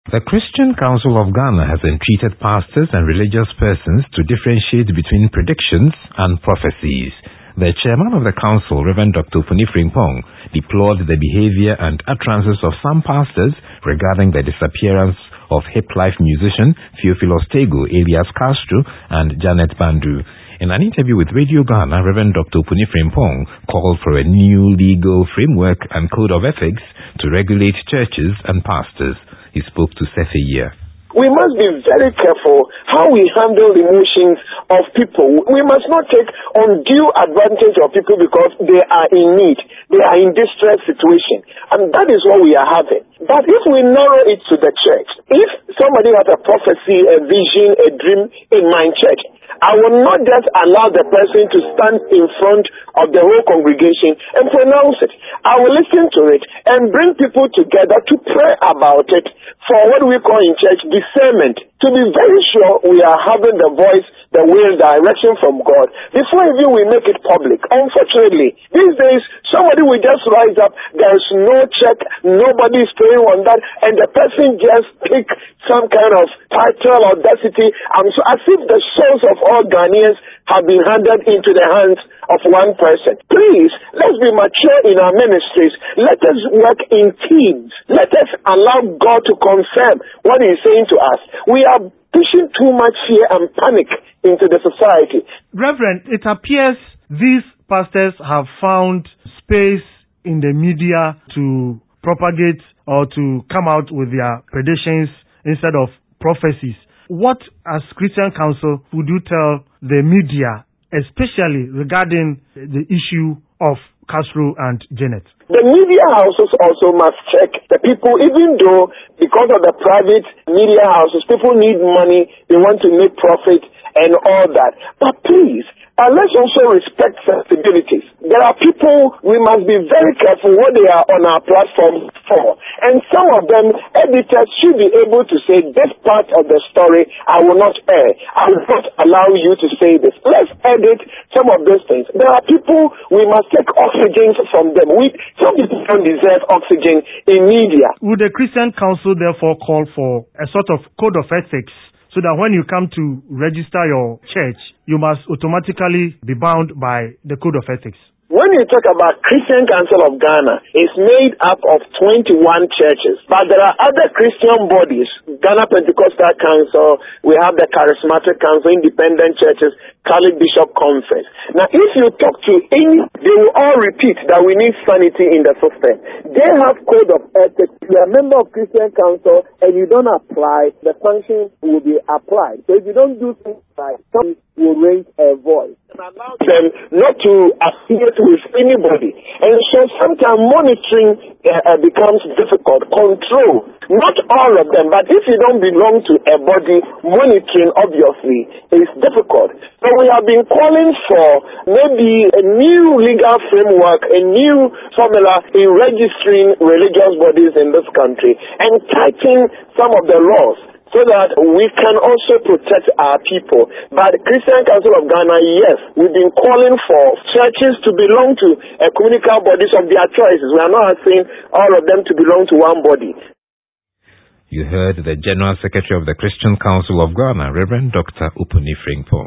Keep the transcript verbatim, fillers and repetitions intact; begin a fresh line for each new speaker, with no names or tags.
The Christian Council of Ghana has entreated pastors and religious persons to differentiate between predictions and prophecies. The chairman of the council, Reverend Doctor Opuni Frimpong, deplored the behavior and utterances of some pastors regarding the disappearance of hip life musician Theophilus Tego, alias Castro, and Janet Bandu. In an interview with Radio Ghana, Reverend Doctor Opuni Frimpong called for a new legal framework and code of ethics to regulate churches and pastors. He spoke to Sefeya.
We must be very careful how we handle the emotions of people. We must not take undue advantage of people because they are in need. They are in distress situation. And that is what we are having. But if we narrow it to the church, if somebody has a prophecy, a vision, a dream in my church, I will not just allow the person to stand in front of the whole congregation and pronounce it. I will listen to it and bring people together to pray about it for what we call in church discernment, to be very sure we are having the voice, the will, direction from God before even we make it public. Unfortunately, these days, somebody will just rise up, there is no check, nobody is praying on that, and the person just pick some kind of title, audacity, um, so as if the souls of all Ghanaians have been handed into the hands of one person. Please, let's be mature in our ministries. Let us work in teams. Let us allow God to confirm what He is saying to us. We are pushing too much fear and panic into the society.
Reverend, it appears these pastors have found space in the media to propagate or to come out with their predictions instead of prophecies. What, as Christian Council, would you tell the media, especially regarding the issue of Castro and Janet?
The media houses also must check the people, even though because of the private media houses, people need money, they want to make profit and all that. But please, uh, let's also respect sensibilities. There are people, we must be very careful what they are on our platform for. And some of them, editors should be able to say, this part of the story, I will not air. I will not allow you to say this. Let's edit some of those things. There are people, we must take oxygen from them. We, some people don't deserve oxygen in media.
Would the Christian Council therefore call for a sort of code of ethics so that when you come to register your church, you must automatically be bound by the code of ethics?
When you talk about Christian Council of Ghana, it's made up of twenty-one churches. But there are other Christian bodies, Ghana Pentecostal Council, we have the Charismatic Council, Independent Churches, Catholic Bishop Conference. Now, if you talk to any, they will all repeat that we need sanity in the system. They have code of ethics. If you're a member of Christian Council and you don't apply, the sanctions will be applied. So if you don't do things right, some will raise a voice and allow them not to affiliate with anybody. And so sometimes monitoring uh, uh, becomes difficult. Control, not all of them, but if you don't belong to a body, monitoring obviously is difficult. So we have been calling for maybe a new legal framework, a new formula in registering religious bodies in this country and tighten some of the laws, so that we can also protect our people. But the Christian Council of Ghana, yes, we've been calling for churches to belong to ecumenical bodies of their choices. We are not asking all of them to belong to one body.
You heard the General Secretary of the Christian Council of Ghana, Reverend Doctor Opuni Frimpong.